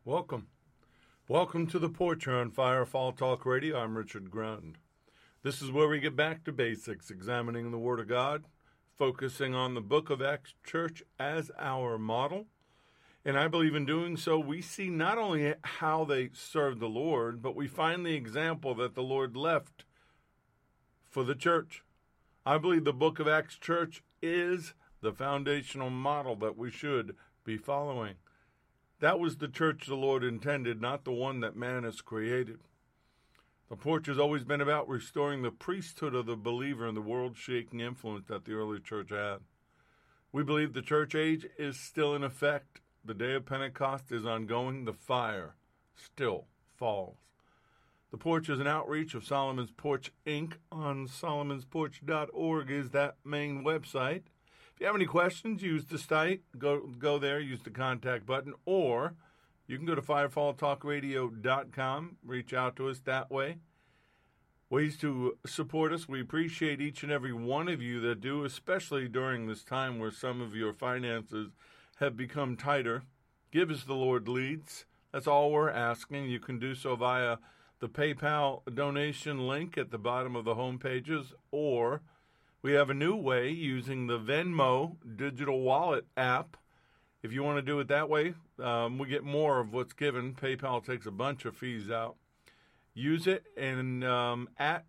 Welcome. Welcome to the porch here on Firefall Talk Radio. I'm Richard Grund. This is where we get back to basics, examining the Word of God, focusing on the Book of Acts Church as our model. And I believe in doing so, we see not only how they served the Lord, but we find the example that the Lord left for the church. I believe the Book of Acts Church is the foundational model that we should be following. That was the church the Lord intended, not the one that man has created. The porch has always been about restoring the priesthood of the believer and the world-shaking influence that the early church had. We believe the church age is still in effect. The day of Pentecost is ongoing. The fire still falls. The porch is an outreach of Solomon's Porch, Inc. on solomonsporch.org is that main website. If you have any questions, use the site. Go there, use the contact button, or you can go to firefalltalkradio.com, reach out to us that way. Ways to support us. We appreciate each and every one of you that do, especially during this time where some of your finances have become tighter. Give as the Lord leads. That's all we're asking. You can do so via the PayPal donation link at the bottom of the home pages, or we have a new way using the Venmo digital wallet app. If you want to do it that way, we get more of what's given. PayPal takes a bunch of fees out. Use it, and at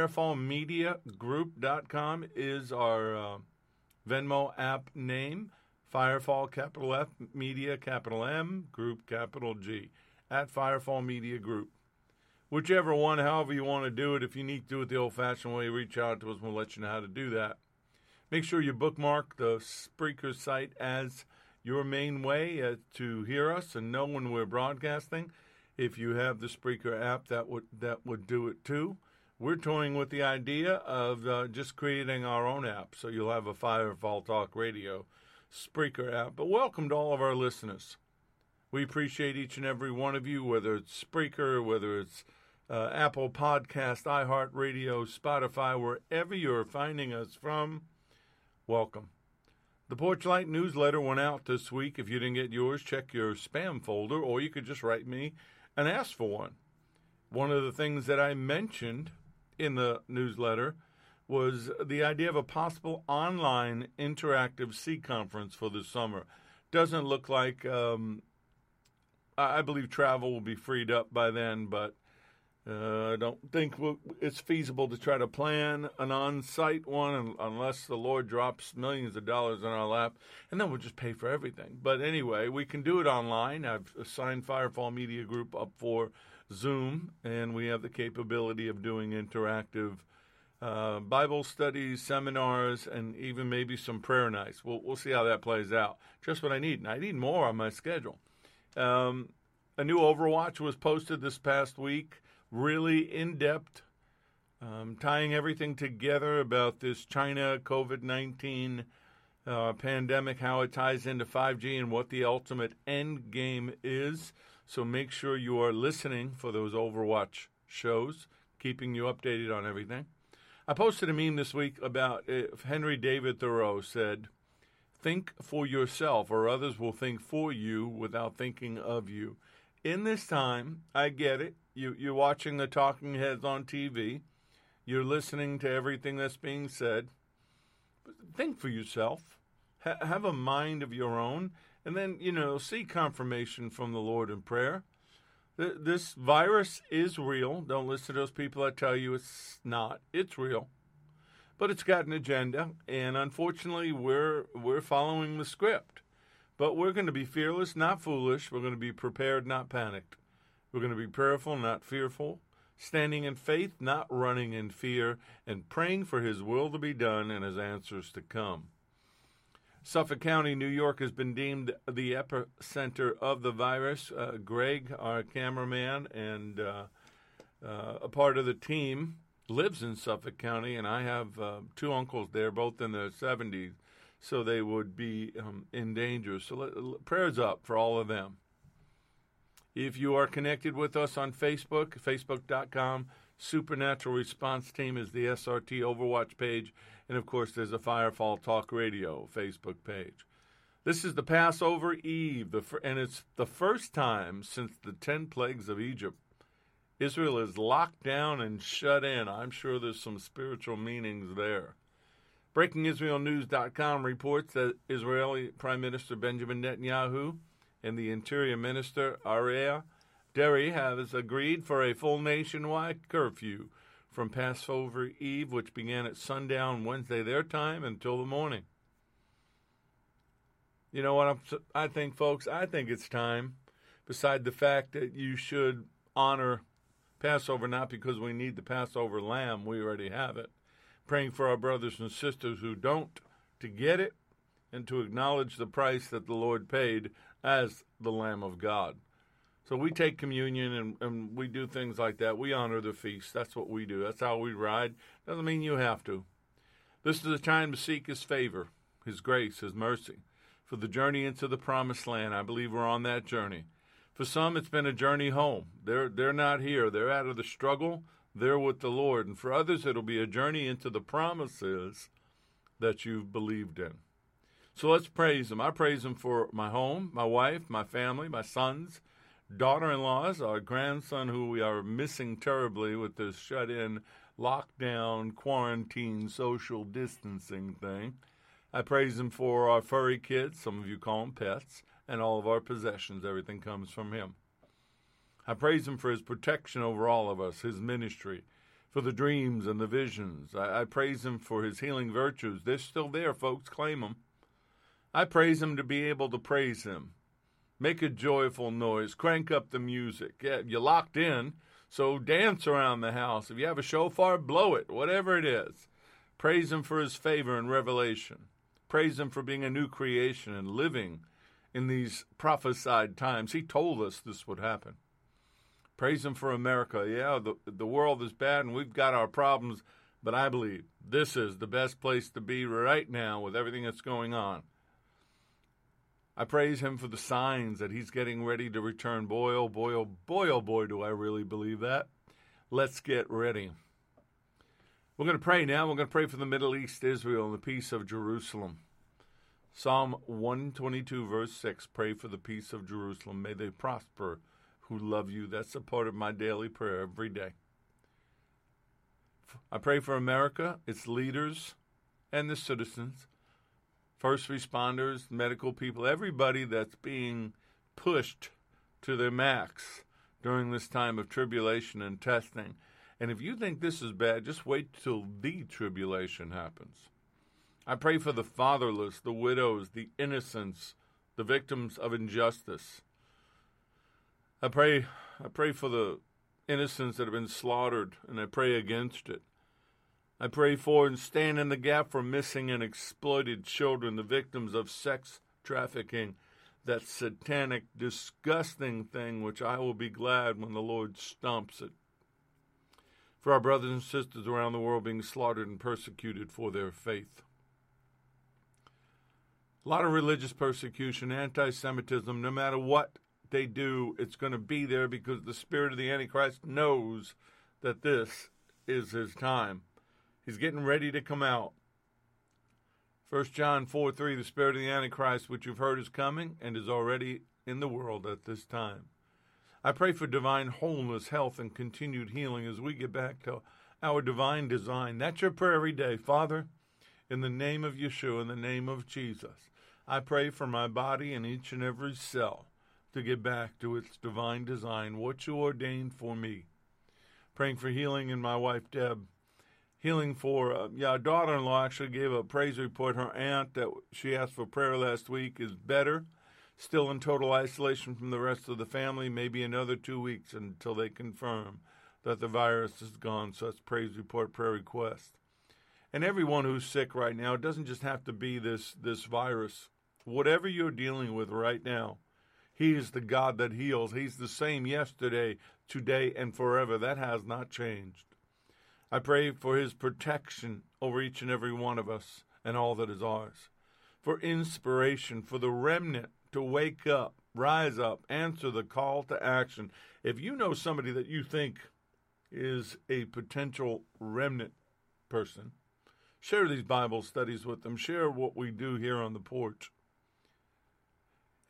firefallmediagroup.com is our Venmo app name. Firefall, capital F, Media, capital M, Group, capital G, at Firefall Media Group. Whichever one, however you want to do it. If you need to do it the old-fashioned way, reach out to us and we'll let you know how to do that. Make sure you bookmark the Spreaker site as your main way to hear us and know when we're broadcasting. If you have the Spreaker app, that would do it too. We're toying with the idea of just creating our own app, so you'll have a Firefall Talk Radio Spreaker app. But welcome to all of our listeners. We appreciate each and every one of you, whether it's Spreaker, whether it's Apple Podcast, iHeartRadio, Spotify, wherever you're finding us from, welcome. The Porchlight newsletter went out this week. If you didn't get yours, check your spam folder, or you could just write me and ask for one. One of the things that I mentioned in the newsletter was the idea of a possible online interactive C conference for the summer. Doesn't look like, I believe travel will be freed up by then, but I don't think it's feasible to try to plan an on-site one unless the Lord drops millions of dollars in our lap, and then we'll just pay for everything. But anyway, we can do it online. I've assigned Firefall Media Group up for Zoom, and we have the capability of doing interactive Bible studies, seminars, and even maybe some prayer nights. We'll see how that plays out. Just what I need. And I need more on my schedule. A new Overwatch was posted this past week. Really in-depth, tying everything together about this China COVID-19 pandemic, how it ties into 5G and what the ultimate end game is. So make sure you are listening for those Overwatch shows, keeping you updated on everything. I posted a meme this week about if Henry David Thoreau said, "Think for yourself, or others will think for you without thinking of you." In this time, I get it. You're watching the talking heads on TV. You're listening to everything that's being said. But think for yourself. Have a mind of your own. And then, seek confirmation from the Lord in prayer. This virus is real. Don't listen to those people that tell you it's not. It's real. But it's got an agenda. And unfortunately, we're following the script. But we're going to be fearless, not foolish. We're going to be prepared, not panicked. We're going to be prayerful, not fearful, standing in faith, not running in fear, and praying for His will to be done and His answers to come. Suffolk County, New York, has been deemed the epicenter of the virus. Greg, our cameraman and a part of the team, lives in Suffolk County, and I have two uncles there, both in their 70s, so they would be in danger. So prayers up for all of them. If you are connected with us on Facebook, facebook.com, Supernatural Response Team is the SRT Overwatch page. And, of course, there's a Firefall Talk Radio Facebook page. This is the Passover Eve, and it's the first time since the 10 plagues of Egypt Israel is locked down and shut in. I'm sure there's some spiritual meanings there. BreakingIsraelNews.com reports that Israeli Prime Minister Benjamin Netanyahu and the Interior Minister Aryeh Deri has agreed for a full nationwide curfew from Passover Eve, which began at sundown Wednesday their time, until the morning. You know what I think, folks? I think it's time, beside the fact that you should honor Passover, not because we need the Passover lamb, we already have it. Praying for our brothers and sisters who don't, to get it, and to acknowledge the price that the Lord paid as the Lamb of God. So we take communion and we do things like that. We honor the feast. That's what we do. That's how we ride. Doesn't mean you have to. This is a time to seek His favor, His grace, His mercy. For the journey into the promised land, I believe we're on that journey. For some, it's been a journey home. They're not here. They're out of the struggle. They're with the Lord. And for others, it'll be a journey into the promises that you've believed in. So let's praise Him. I praise Him for my home, my wife, my family, my sons, daughter-in-laws, our grandson, who we are missing terribly with this shut-in, lockdown, quarantine, social distancing thing. I praise Him for our furry kids, some of you call them pets, and all of our possessions. Everything comes from Him. I praise Him for His protection over all of us, His ministry, for the dreams and the visions. I praise Him for His healing virtues. They're still there, folks. Claim them. I praise Him to be able to praise Him. Make a joyful noise. Crank up the music. Yeah, you're locked in, so dance around the house. If you have a shofar, blow it, whatever it is. Praise Him for His favor and revelation. Praise Him for being a new creation and living in these prophesied times. He told us this would happen. Praise Him for America. Yeah, the world is bad and we've got our problems, but I believe this is the best place to be right now with everything that's going on. I praise Him for the signs that He's getting ready to return. Boy, oh boy, oh boy, oh boy, do I really believe that. Let's get ready. We're going to pray now. We're going to pray for the Middle East, Israel, and the peace of Jerusalem. Psalm 122, verse 6, pray for the peace of Jerusalem. May they prosper who love you. That's a part of my daily prayer every day. I pray for America, its leaders, and the citizens, first responders, medical people, everybody that's being pushed to their max during this time of tribulation and testing. And if you think this is bad, just wait till the tribulation happens. I pray for the fatherless, the widows, the innocents, the victims of injustice. I pray for the innocents that have been slaughtered, and I pray against it. I pray for and stand in the gap for missing and exploited children, the victims of sex trafficking, that satanic, disgusting thing which I will be glad when the Lord stomps it. For our brothers and sisters around the world being slaughtered and persecuted for their faith. A lot of religious persecution, anti-Semitism, no matter what they do, it's going to be there because the spirit of the Antichrist knows that this is his time. He's getting ready to come out. 1 John 4:3, the spirit of the Antichrist, which you've heard is coming and is already in the world at this time. I pray for divine wholeness, health, and continued healing as we get back to our divine design. That's your prayer every day. Father, in the name of Yeshua, in the name of Jesus, I pray for my body and each and every cell to get back to its divine design, what you ordained for me. Praying for healing in my wife, Deb. Healing for, our daughter-in-law actually gave a praise report. Her aunt that she asked for prayer last week is better. Still in total isolation from the rest of the family, maybe another 2 weeks until they confirm that the virus is gone. So that's praise report, prayer request. And everyone who's sick right now, it doesn't just have to be this virus. Whatever you're dealing with right now, He is the God that heals. He's the same yesterday, today, and forever. That has not changed. I pray for His protection over each and every one of us and all that is ours. For inspiration, for the remnant to wake up, rise up, answer the call to action. If you know somebody that you think is a potential remnant person, share these Bible studies with them. Share what we do here on the porch.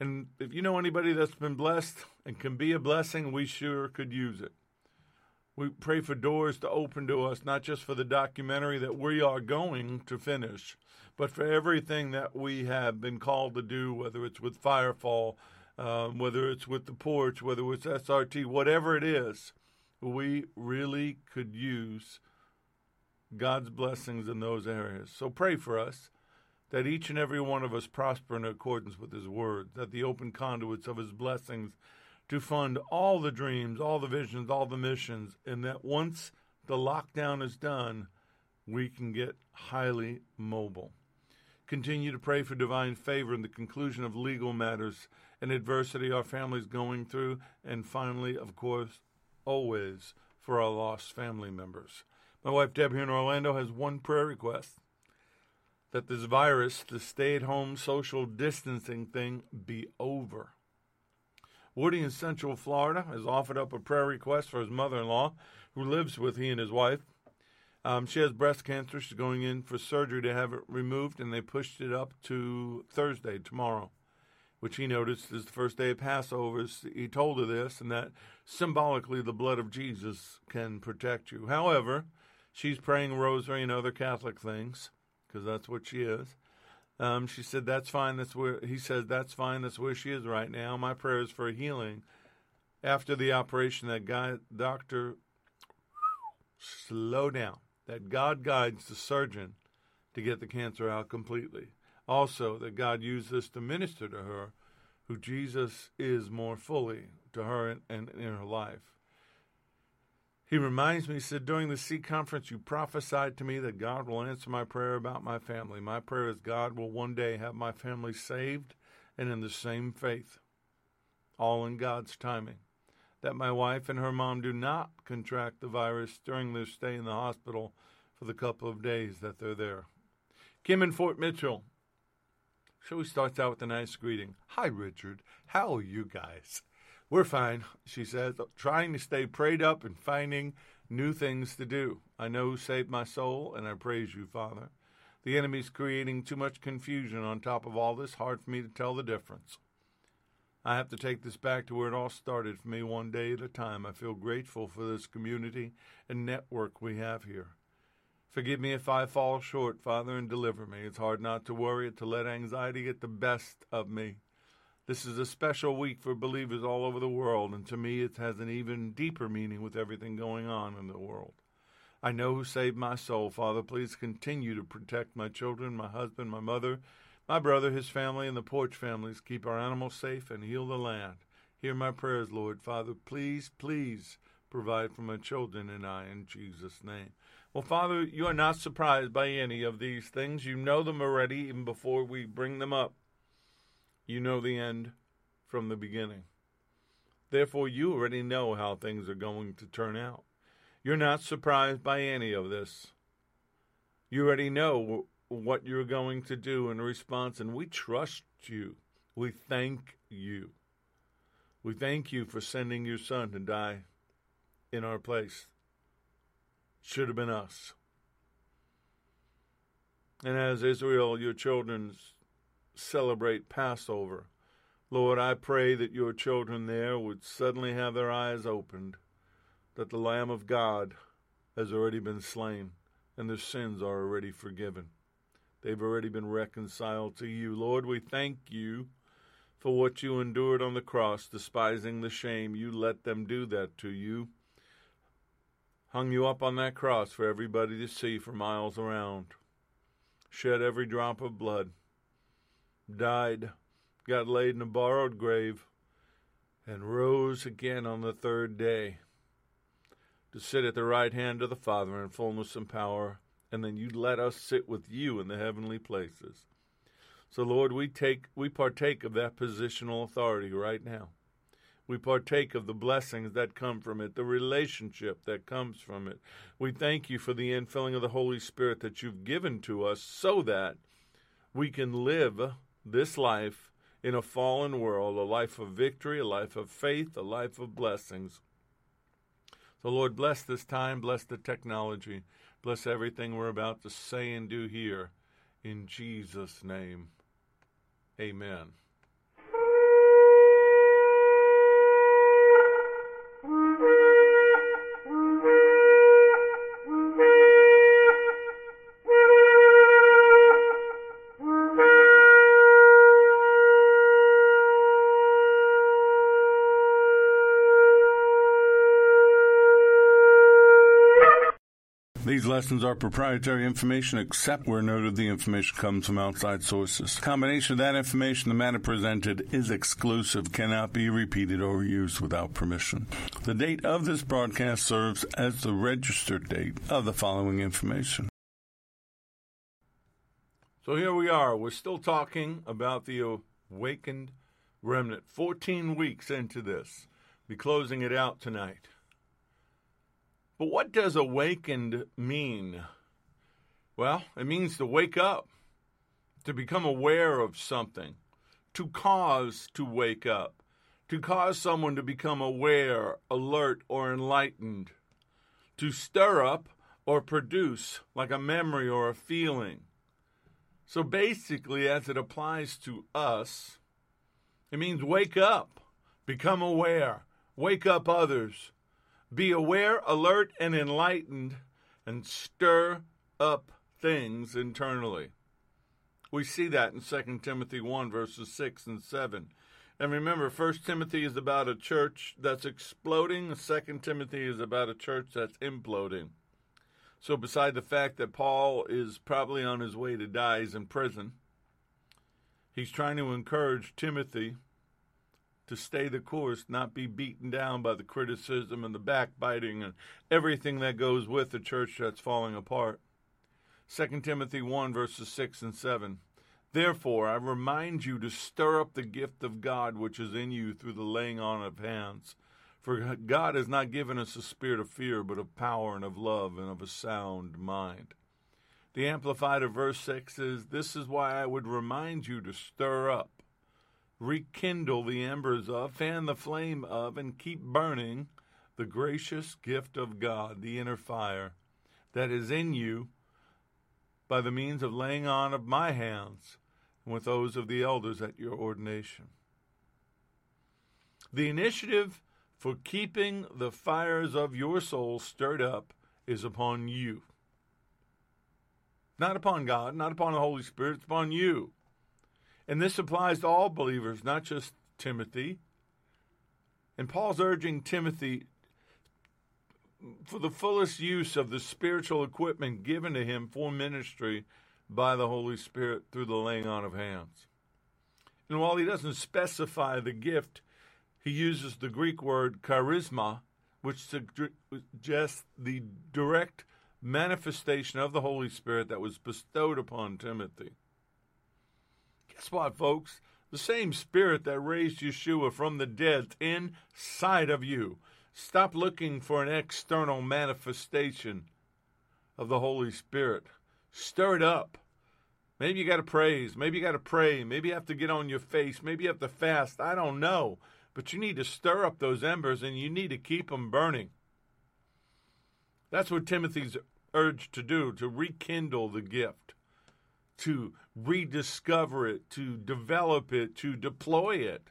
And if you know anybody that's been blessed and can be a blessing, we sure could use it. We pray for doors to open to us, not just for the documentary that we are going to finish, but for everything that we have been called to do, whether it's with Firefall, whether it's with The Porch, whether it's SRT, whatever it is, we really could use God's blessings in those areas. So pray for us, that each and every one of us prosper in accordance with his word, that the open conduits of his blessings to fund all the dreams, all the visions, all the missions, and that once the lockdown is done, we can get highly mobile. Continue to pray for divine favor in the conclusion of legal matters and adversity our family's going through, and finally, of course, always for our lost family members. My wife Deb here in Orlando has one prayer request: that this virus, the stay-at-home social distancing thing, be over. Woody in Central Florida has offered up a prayer request for his mother-in-law, who lives with he and his wife. She has breast cancer. She's going in for surgery to have it removed, and they pushed it up to Thursday, tomorrow, which he noticed is the first day of Passover. He told her this, and that symbolically the blood of Jesus can protect you. However, she's praying rosary and other Catholic things, because that's what she is. She said, that's fine. He says, that's fine. That's where she is right now. My prayer is for healing after the operation, that slow down, that God guides the surgeon to get the cancer out completely. Also, that God used this to minister to her, who Jesus is more fully to her and in her life. He reminds me, he said, during the Sea Conference, you prophesied to me that God will answer my prayer about my family. My prayer is God will one day have my family saved and in the same faith, all in God's timing. That my wife and her mom do not contract the virus during their stay in the hospital for the couple of days that they're there. Kim in Fort Mitchell. So he starts out with a nice greeting. Hi, Richard. How are you guys? We're fine, she says, trying to stay prayed up and finding new things to do. I know who saved my soul, and I praise you, Father. The enemy's creating too much confusion on top of all this. Hard for me to tell the difference. I have to take this back to where it all started for me, one day at a time. I feel grateful for this community and network we have here. Forgive me if I fall short, Father, and deliver me. It's hard not to worry, to let anxiety get the best of me. This is a special week for believers all over the world, and to me it has an even deeper meaning with everything going on in the world. I know who saved my soul, Father. Please continue to protect my children, my husband, my mother, my brother, his family, and the Porch families. Keep our animals safe and heal the land. Hear my prayers, Lord. Father, please, please provide for my children and I, in Jesus' name. Well, Father, you are not surprised by any of these things. You know them already, even before we bring them up. You know the end from the beginning. Therefore, you already know how things are going to turn out. You're not surprised by any of this. You already know what you're going to do in response, and we trust you. We thank you. We thank you for sending your son to die in our place. Should have been us. And as Israel, your children celebrate Passover, Lord, I pray that your children there would suddenly have their eyes opened, that the Lamb of God has already been slain and their sins are already forgiven. They've already been reconciled to you. Lord, we thank you for what you endured on the cross, despising the shame. You let them do that to you. Hung you up on that cross for everybody to see for miles around. Shed every drop of blood. Died, got laid in a borrowed grave, and rose again on the third day to sit at the right hand of the Father in fullness and power, and then you let us sit with you in the heavenly places. So, Lord, we partake of that positional authority right now. We partake of the blessings that come from it, the relationship that comes from it. We thank you for the infilling of the Holy Spirit that you've given to us so that we can live this life in a fallen world, a life of victory, a life of faith, a life of blessings. So, Lord, bless this time, bless the technology, bless everything we're about to say and do here. In Jesus' name, amen. These lessons are proprietary information except where noted the information comes from outside sources. The combination of that information, the matter presented, is exclusive, cannot be repeated or used without permission. The date of this broadcast serves as the registered date of the following information. So here we are. We're still talking about the awakened remnant. 14 weeks into this. Be closing it out tonight. But what does awakened mean? Well, it means to wake up, to become aware of something, to cause to wake up, to cause someone to become aware, alert, or enlightened, to stir up or produce like a memory or a feeling. So basically, as it applies to us, it means wake up, become aware, wake up others. Be aware, alert, and enlightened, and stir up things internally. We see that in 2 Timothy 1, verses 6 and 7. And remember, 1 Timothy is about a church that's exploding. 2 Timothy is about a church that's imploding. So beside the fact that Paul is probably on his way to die, he's in prison, he's trying to encourage Timothy to stay the course, not be beaten down by the criticism and the backbiting and everything that goes with the church that's falling apart. 2 Timothy 1, verses 6 and 7. Therefore, I remind you to stir up the gift of God which is in you through the laying on of hands. For God has not given us a spirit of fear, but of power and of love and of a sound mind. The Amplified of verse 6 is, this is why I would remind you to stir up, rekindle the embers of, fan the flame of, and keep burning the gracious gift of God, the inner fire, that is in you by the means of laying on of my hands and with those of the elders at your ordination. The initiative for keeping the fires of your soul stirred up is upon you. Not upon God, not upon the Holy Spirit, it's upon you. And this applies to all believers, not just Timothy. And Paul's urging Timothy for the fullest use of the spiritual equipment given to him for ministry by the Holy Spirit through the laying on of hands. And while he doesn't specify the gift, he uses the Greek word charisma, which suggests the direct manifestation of the Holy Spirit that was bestowed upon Timothy. Guess what, folks? The same Spirit that raised Yeshua from the dead is inside of you. Stop looking for an external manifestation of the Holy Spirit. Stir it up. Maybe you got to praise. Maybe you got to pray. Maybe you have to get on your face. Maybe you have to fast. I don't know. But you need to stir up those embers and you need to keep them burning. That's what Timothy's urged to do, to rekindle the gift, to rediscover it, to develop it, to deploy it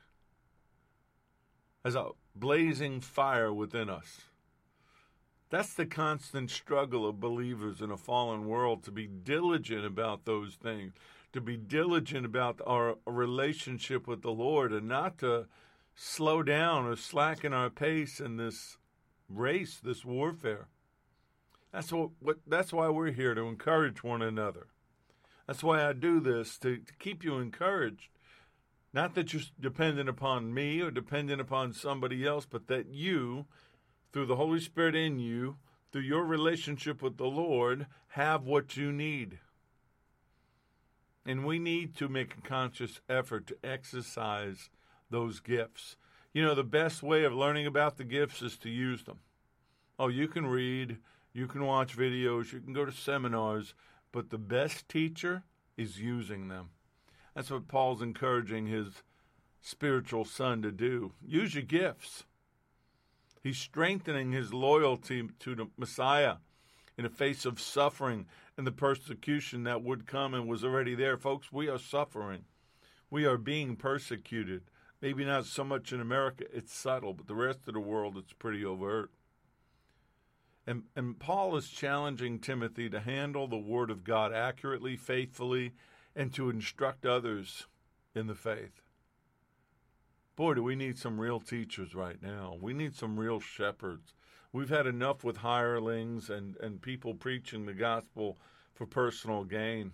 as a blazing fire within us. That's the constant struggle of believers in a fallen world, to be diligent about those things, to be diligent about our relationship with the Lord, and not to slow down or slacken our pace in this race, this warfare. That's why we're here, to encourage one another. That's why I do this, to keep you encouraged. Not that you're dependent upon me or dependent upon somebody else, but that you, through the Holy Spirit in you, through your relationship with the Lord, have what you need. And we need to make a conscious effort to exercise those gifts. You know, the best way of learning about the gifts is to use them. Oh, you can read, you can watch videos, you can go to seminars, but the best teacher is using them. That's what Paul's encouraging his spiritual son to do. Use your gifts. He's strengthening his loyalty to the Messiah in the face of suffering and the persecution that would come and was already there. Folks, we are suffering. We are being persecuted. Maybe not so much in America, it's subtle, but the rest of the world, it's pretty overt. And Paul is challenging Timothy to handle the Word of God accurately, faithfully, and to instruct others in the faith. Boy, do we need some real teachers right now. We need some real shepherds. We've had enough with hirelings and people preaching the gospel for personal gain.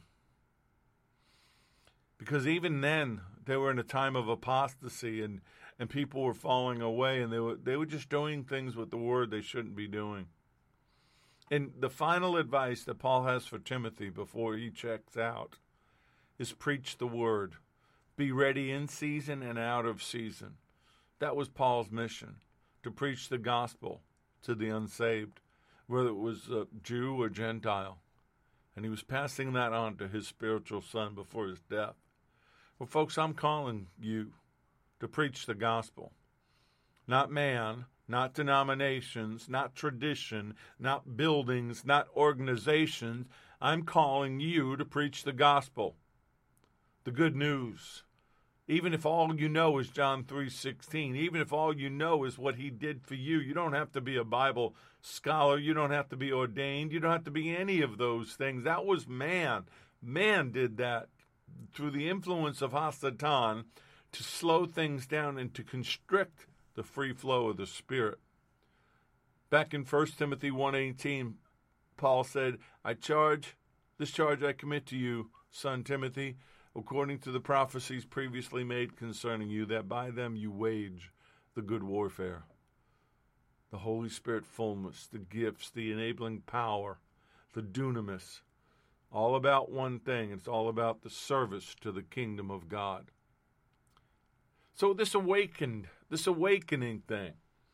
Because even then, they were in a time of apostasy, and people were falling away, and they were just doing things with the word they shouldn't be doing. And the final advice that Paul has for Timothy before he checks out is preach the word. Be ready in season and out of season. That was Paul's mission, to preach the gospel to the unsaved, whether it was Jew or Gentile. And he was passing that on to his spiritual son before his death. Well, folks, I'm calling you to preach the gospel. Not man, not denominations, not tradition, not buildings, not organizations. I'm calling you to preach the gospel, the good news. Even if all you know is John 3:16, even if all you know is what he did for you, you don't have to be a Bible scholar. You don't have to be ordained. You don't have to be any of those things. That was man. Man did that through the influence of Hasatan to slow things down and to constrict the free flow of the Spirit. Back in 1 Timothy 1:18, Paul said, this charge I commit to you, son Timothy, according to the prophecies previously made concerning you, that by them you wage the good warfare. The Holy Spirit fullness, the gifts, the enabling power, the dunamis, all about one thing. It's all about the service to the kingdom of God. So this awakening thing,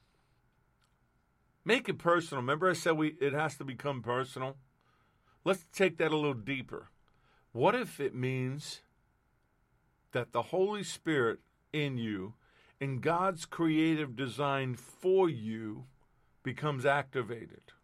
make it personal. Remember I said it has to become personal? Let's take that a little deeper. What if it means that the Holy Spirit in you and God's creative design for you becomes activated?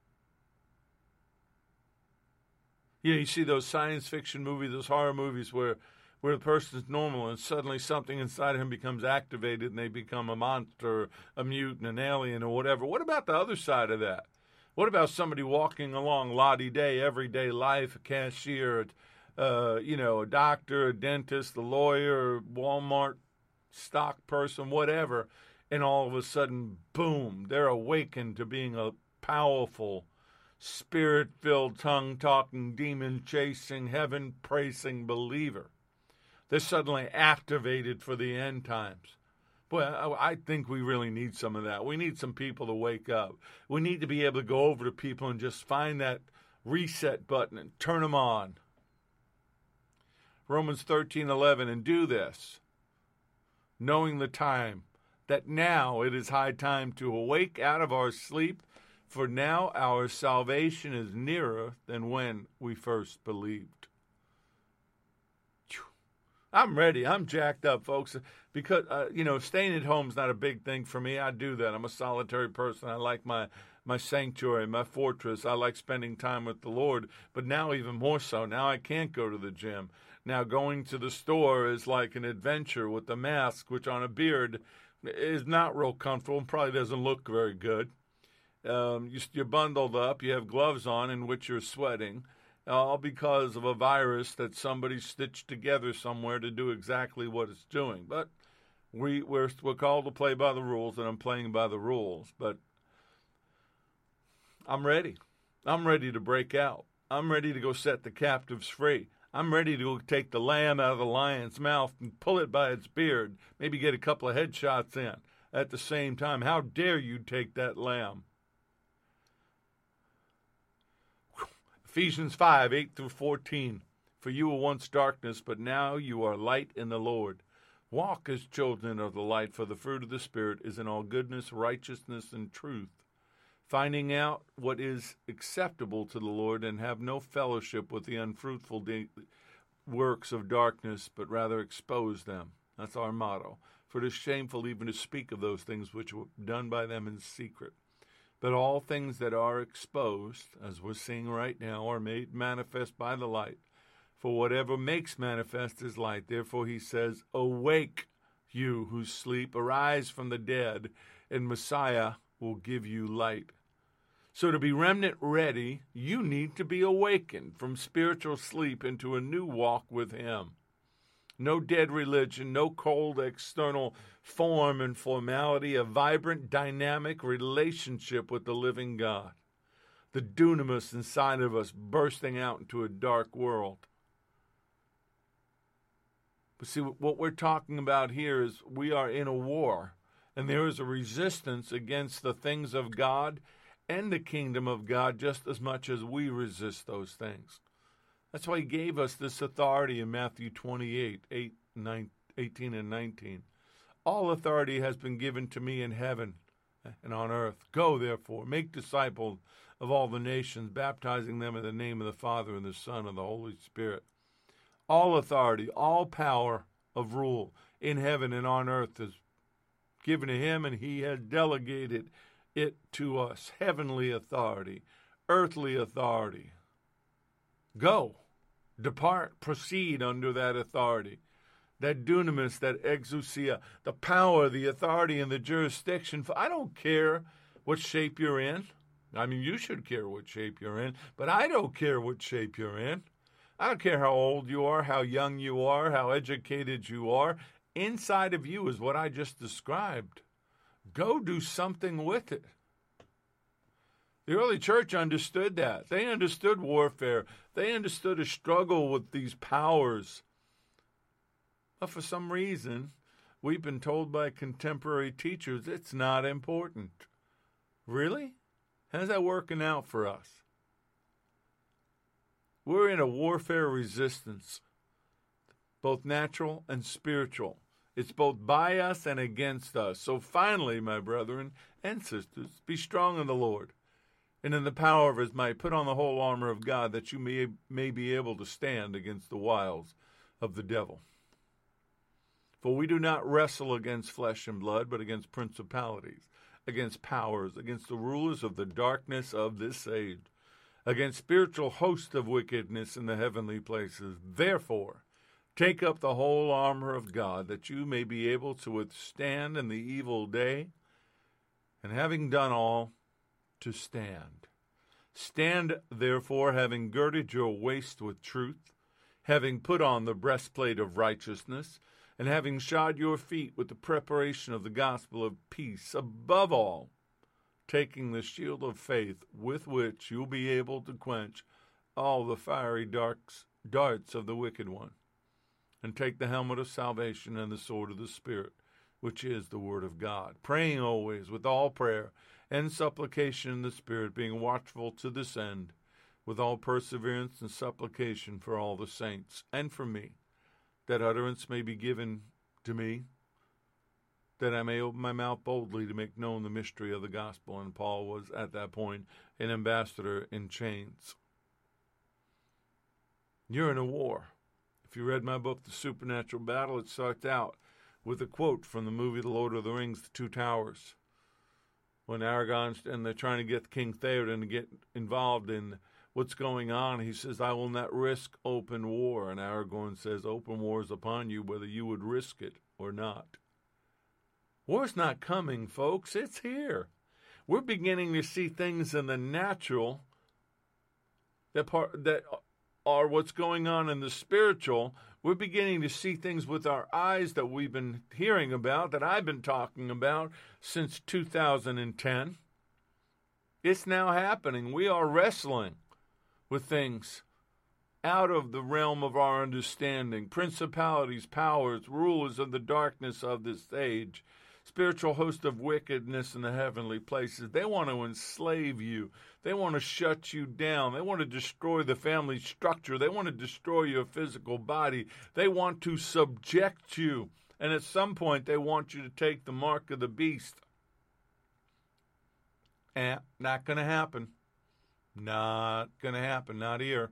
You see those science fiction movies, those horror movies where the person's normal and suddenly something inside of him becomes activated and they become a monster, a mutant, an alien, or whatever. What about the other side of that? What about somebody walking along la-di-day, everyday life, a cashier, a doctor, a dentist, a lawyer, Walmart stock person, whatever, and all of a sudden, boom, they're awakened to being a powerful, spirit-filled, tongue-talking, demon-chasing, heaven-praising believer. They're suddenly activated for the end times. Boy, I think we really need some of that. We need some people to wake up. We need to be able to go over to people and just find that reset button and turn them on. Romans 13:11, and do this, knowing the time, that now it is high time to awake out of our sleep, for now our salvation is nearer than when we first believed. I'm ready. I'm jacked up, folks, because, staying at home is not a big thing for me. I do that. I'm a solitary person. I like my sanctuary, my fortress. I like spending time with the Lord, but now even more so. Now I can't go to the gym. Now going to the store is like an adventure with the mask, which on a beard is not real comfortable and probably doesn't look very good. You're bundled up. You have gloves on in which you're sweating, all because of a virus that somebody stitched together somewhere to do exactly what it's doing. But we're called to play by the rules, and I'm playing by the rules. But I'm ready. I'm ready to break out. I'm ready to go set the captives free. I'm ready to go take the lamb out of the lion's mouth and pull it by its beard, maybe get a couple of headshots in at the same time. How dare you take that lamb? Ephesians 5:8-14. For you were once darkness, but now you are light in the Lord. Walk as children of the light, for the fruit of the Spirit is in all goodness, righteousness, and truth, finding out what is acceptable to the Lord, and have no fellowship with the unfruitful works of darkness, but rather expose them. That's our motto. For it is shameful even to speak of those things which were done by them in secret. But all things that are exposed, as we're seeing right now, are made manifest by the light. For whatever makes manifest is light. Therefore he says, awake, you who sleep, arise from the dead, and Messiah will give you light. So to be remnant ready, you need to be awakened from spiritual sleep into a new walk with him. No dead religion, no cold external form and formality, a vibrant, dynamic relationship with the living God. The dunamis inside of us bursting out into a dark world. But see, what we're talking about here is we are in a war, and there is a resistance against the things of God and the kingdom of God just as much as we resist those things. That's why he gave us this authority in Matthew 28, 18 and 19. All authority has been given to me in heaven and on earth. Go, therefore, make disciples of all the nations, baptizing them in the name of the Father and the Son and the Holy Spirit. All authority, all power of rule in heaven and on earth is given to him, and he has delegated it to us. Heavenly authority, earthly authority. Go, depart, proceed under that authority. That dunamis, that exousia, the power, the authority, and the jurisdiction. I don't care what shape you're in. I mean, you should care what shape you're in, but I don't care what shape you're in. I don't care how old you are, how young you are, how educated you are. Inside of you is what I just described. Go do something with it. The early church understood that. They understood warfare. They understood a struggle with these powers. But for some reason, we've been told by contemporary teachers it's not important. Really? How's that working out for us? We're in a warfare resistance, both natural and spiritual. It's both by us and against us. So finally, my brethren and sisters, be strong in the Lord and in the power of his might. Put on the whole armor of God that you may be able to stand against the wiles of the devil. For we do not wrestle against flesh and blood, but against principalities, against powers, against the rulers of the darkness of this age, against spiritual hosts of wickedness in the heavenly places. Therefore, take up the whole armor of God, that you may be able to withstand in the evil day, and having done all, to stand. Stand, therefore, having girded your waist with truth, having put on the breastplate of righteousness, and having shod your feet with the preparation of the gospel of peace, above all, taking the shield of faith, with which you'll be able to quench all the fiery darts of the wicked one, and take the helmet of salvation and the sword of the Spirit, which is the word of God, praying always with all prayer and supplication in the Spirit, being watchful to this end, with all perseverance and supplication for all the saints, and for me, that utterance may be given to me, that I may open my mouth boldly to make known the mystery of the gospel. And Paul was, at that point, an ambassador in chains. You're in a war. If you read my book, The Supernatural Battle, it starts out with a quote from the movie The Lord of the Rings, The Two Towers, when Aragorn, and they're trying to get King Theoden to get involved in what's going on. He says, I will not risk open war. And Aragorn says, open war is upon you, whether you would risk it or not. War's not coming, folks. It's here. We're beginning to see things in the natural that are what's going on in the spiritual. We're beginning to see things with our eyes that we've been hearing about, that I've been talking about since 2010. It's now happening. We are wrestling with things out of the realm of our understanding. Principalities, powers, rulers of the darkness of this age, spiritual host of wickedness in the heavenly places. They want to enslave you. They want to shut you down. They want to destroy the family structure. They want to destroy your physical body. They want to subject you. And at some point, they want you to take the mark of the beast. Not going to happen. Not going to happen. Not here.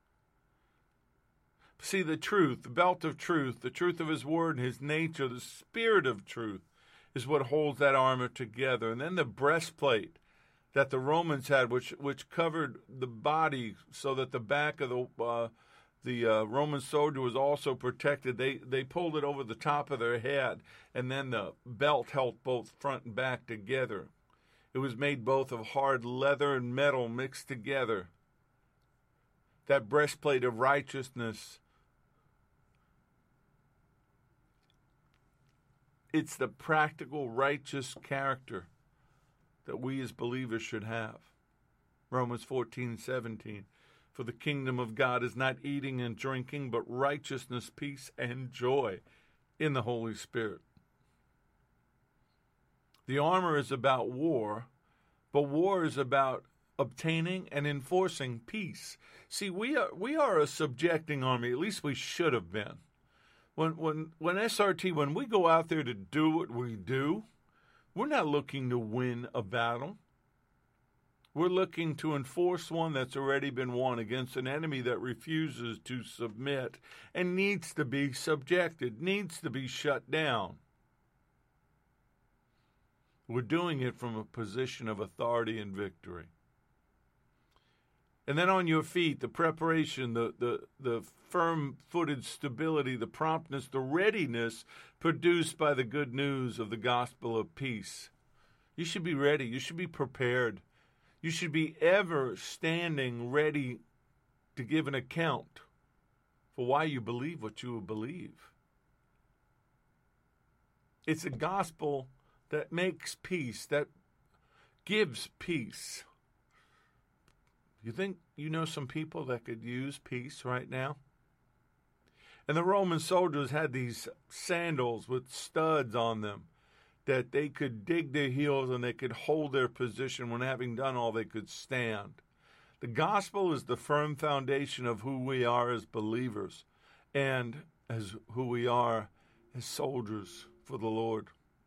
See, the truth, the belt of truth, the truth of his word and his nature, the spirit of truth, is what holds that armor together. And then the breastplate that the Romans had, which covered the body so that the back of the Roman soldier was also protected. They pulled it over the top of their head, and then the belt held both front and back together. It was made both of hard leather and metal mixed together. That breastplate of righteousness It's the practical, righteous character that we as believers should have. Romans 14:17. For the kingdom of God is not eating and drinking, but righteousness, peace, and joy in the Holy Spirit. The armor is about war, but war is about obtaining and enforcing peace. See, we are a subjecting army. At least we should have been. When SRT, when we go out there to do what we do, we're not looking to win a battle. We're looking to enforce one that's already been won against an enemy that refuses to submit and needs to be subjected, needs to be shut down. We're doing it from a position of authority and victory. And then on your feet, the preparation, the firm-footed stability, the promptness, the readiness produced by the good news of the gospel of peace. You should be ready. You should be prepared. You should be ever standing ready to give an account for why you believe what you believe. It's a gospel that makes peace, that gives peace. You think you know some people that could use peace right now? And the Roman soldiers had these sandals with studs on them that they could dig their heels and they could hold their position when having done all they could stand. The gospel is the firm foundation of who we are as believers and as who we are as soldiers for the Lord.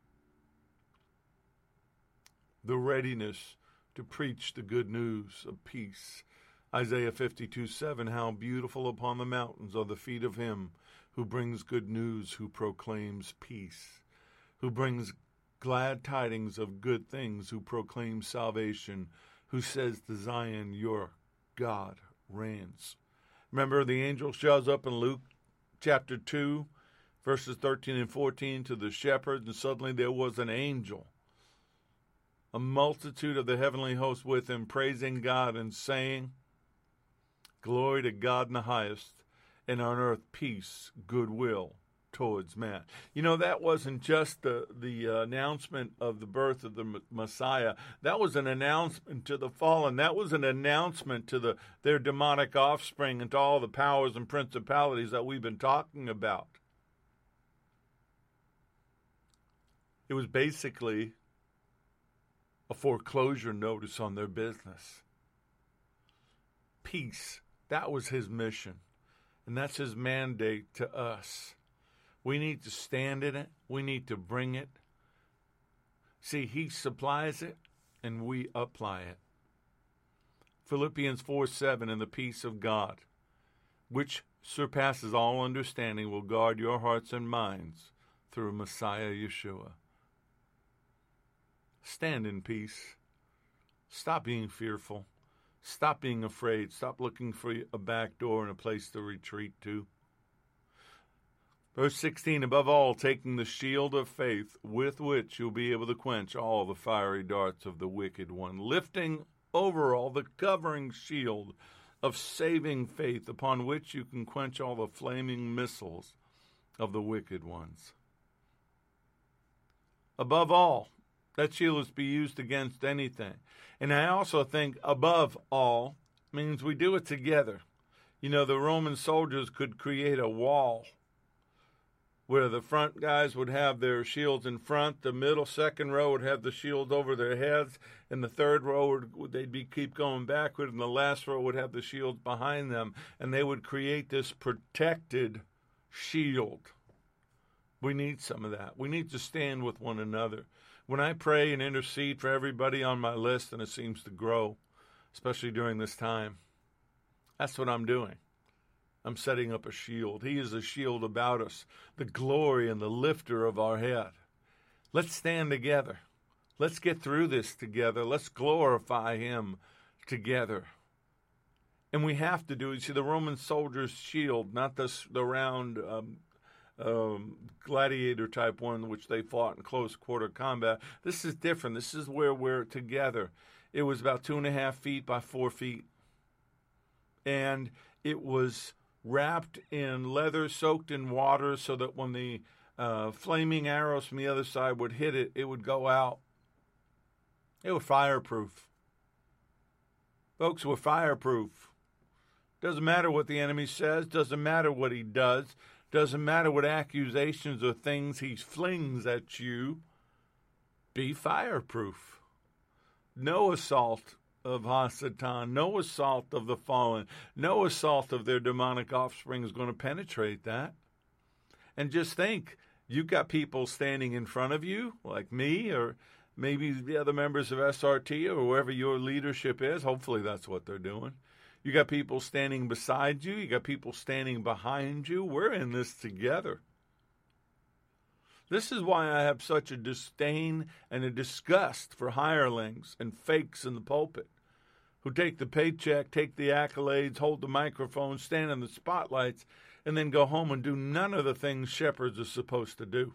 The readiness to preach the good news of peace. Isaiah 52:7, how beautiful upon the mountains are the feet of him who brings good news, who proclaims peace, who brings glad tidings of good things, who proclaims salvation, who says to Zion, your God reigns. Remember, the angel shows up in Luke chapter 2, verses 13 and 14 to the shepherds, and suddenly there was an angel, a multitude of the heavenly host with him, praising God and saying, glory to God in the highest, and on earth peace, goodwill towards man. You know, that wasn't just the announcement of the birth of the Messiah. That was an announcement to the fallen. That was an announcement to their demonic offspring and to all the powers and principalities that we've been talking about. It was basically a foreclosure notice on their business. Peace. That was his mission. And that's his mandate to us. We need to stand in it. We need to bring it. See, he supplies it and we apply it. Philippians 4:7, and the peace of God, which surpasses all understanding, will guard your hearts and minds through Messiah Yeshua. Stand in peace. Stop being fearful. Stop being afraid. Stop looking for a back door and a place to retreat to. Verse 16, above all, taking the shield of faith, with which you'll be able to quench all the fiery darts of the wicked one, lifting over all the covering shield of saving faith, upon which you can quench all the flaming missiles of the wicked ones. Above all, that shield is to be used against anything. And I also think above all means we do it together. You know, the Roman soldiers could create a wall where the front guys would have their shields in front, the middle second row would have the shields over their heads, and the third row they'd keep going backward, and the last row would have the shields behind them, and they would create this protected shield. We need some of that. We need to stand with one another. When I pray and intercede for everybody on my list, and it seems to grow, especially during this time, that's what I'm doing. I'm setting up a shield. He is a shield about us, the glory and the lifter of our head. Let's stand together. Let's get through this together. Let's glorify him together. And we have to do it. See, the Roman soldier's shield, not the round gladiator type one, which they fought in close quarter combat. This is different. This is where we're together. It was about 2.5 feet by 4 feet. And it was wrapped in leather, soaked in water, so that when the flaming arrows from the other side would hit it, it would go out. They were fireproof. Folks, we're fireproof. Doesn't matter what the enemy says, doesn't matter what he does, doesn't matter what accusations or things he flings at you. Be fireproof. No assault of Hasatan, no assault of the fallen, no assault of their demonic offspring is going to penetrate that. And just think, you've got people standing in front of you, like me, or maybe the other members of SRT, or whoever your leadership is. Hopefully that's what they're doing. You got people standing beside you. You got people standing behind you. We're in this together. This is why I have such a disdain and a disgust for hirelings and fakes in the pulpit who take the paycheck, take the accolades, hold the microphone, stand in the spotlights, and then go home and do none of the things shepherds are supposed to do.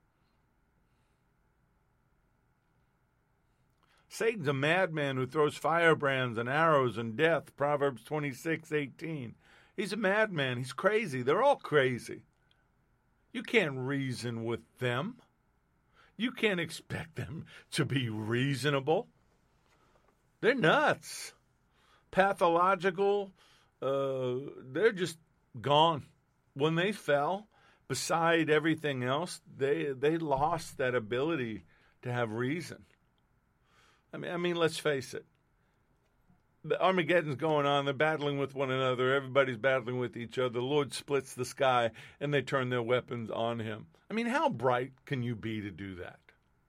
Satan's a madman who throws firebrands and arrows and death, Proverbs 26:18. He's a madman. He's crazy. They're all crazy. You can't reason with them. You can't expect them to be reasonable. They're nuts. Pathological. They're just gone. When they fell, beside everything else, they lost that ability to have reason. I mean, let's face it. The Armageddon's going on. They're battling with one another. Everybody's battling with each other. The Lord splits the sky, and they turn their weapons on him. I mean, how bright can you be to do that?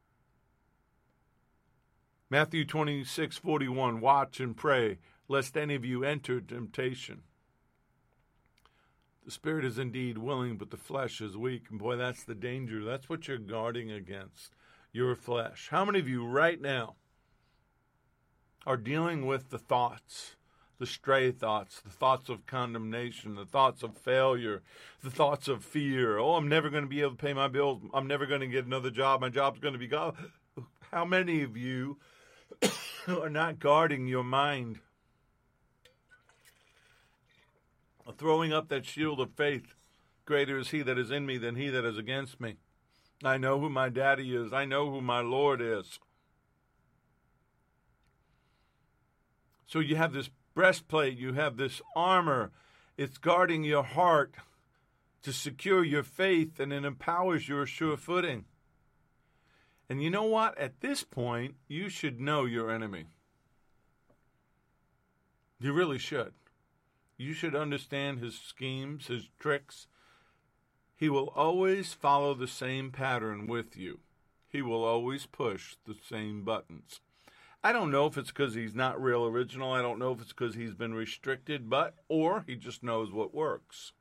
Matthew 26:41, watch and pray, lest any of you enter temptation. The spirit is indeed willing, but the flesh is weak. And boy, that's the danger. That's what you're guarding against, your flesh. How many of you right now are dealing with the thoughts, the stray thoughts, the thoughts of condemnation, the thoughts of failure, the thoughts of fear? Oh, I'm never going to be able to pay my bills. I'm never going to get another job. My job's going to be gone. How many of you are not guarding your mind? Throwing up that shield of faith. Greater is he that is in me than he that is against me. I know who my daddy is. I know who my Lord is. So you have this breastplate, you have this armor. It's guarding your heart to secure your faith, and it empowers your sure footing. And you know what? At this point, you should know your enemy. You really should. You should understand his schemes, his tricks. He will always follow the same pattern with you. He will always push the same buttons. I don't know if it's because he's not real original. I don't know if it's because he's been restricted, or he just knows what works.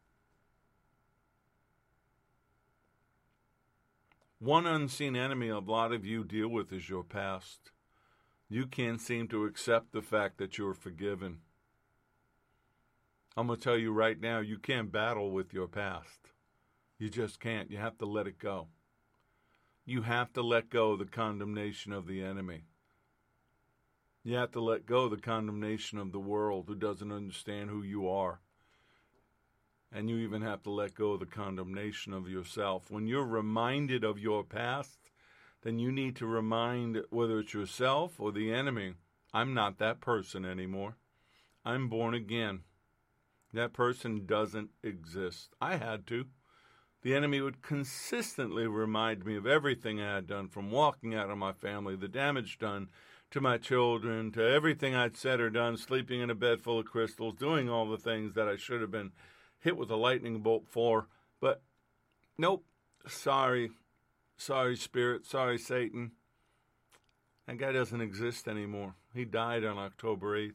One unseen enemy a lot of you deal with is your past. You can't seem to accept the fact that you're forgiven. I'm going to tell you right now, you can't battle with your past. You just can't. You have to let it go. You have to let go of the condemnation of the enemy. You have to let go of the condemnation of the world who doesn't understand who you are. And you even have to let go of the condemnation of yourself. When you're reminded of your past, then you need to remind, whether it's yourself or the enemy, I'm not that person anymore. I'm born again. That person doesn't exist. I had to. The enemy would consistently remind me of everything I had done, from walking out of my family, the damage done to my children, to everything I'd said or done, sleeping in a bed full of crystals, doing all the things that I should have been hit with a lightning bolt for. But nope, sorry Spirit, sorry Satan. That guy doesn't exist anymore. He died on October 9th,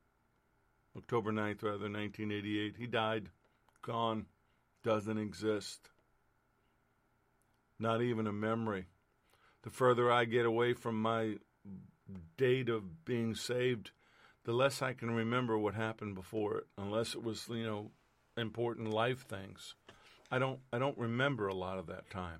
1988. He died, gone, doesn't exist. Not even a memory. The further I get away from my date of being saved, the less I can remember what happened before it, unless it was, important life things. I don't remember a lot of that time.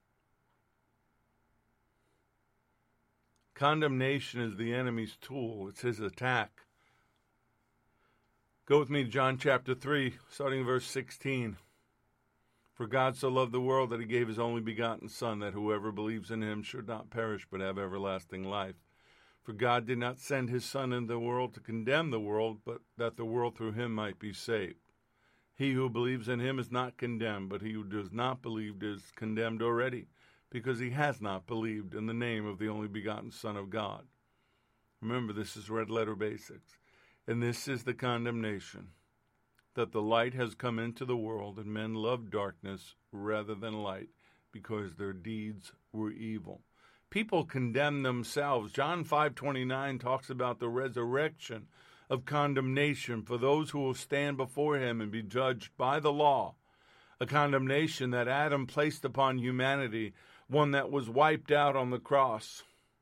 Condemnation is the enemy's tool. It's his attack. Go with me to John chapter 3, starting verse 16. For God so loved the world that he gave his only begotten Son, that whoever believes in him should not perish but have everlasting life. For God did not send his Son into the world to condemn the world, but that the world through him might be saved. He who believes in him is not condemned, but he who does not believe is condemned already, because he has not believed in the name of the only begotten Son of God. Remember, this is Red Letter Basics. And this is the condemnation, that the light has come into the world, and men love darkness rather than light, because their deeds were evil. People condemn themselves. John 5:29 talks about the resurrection of condemnation for those who will stand before him and be judged by the law, a condemnation that Adam placed upon humanity, one that was wiped out on the cross.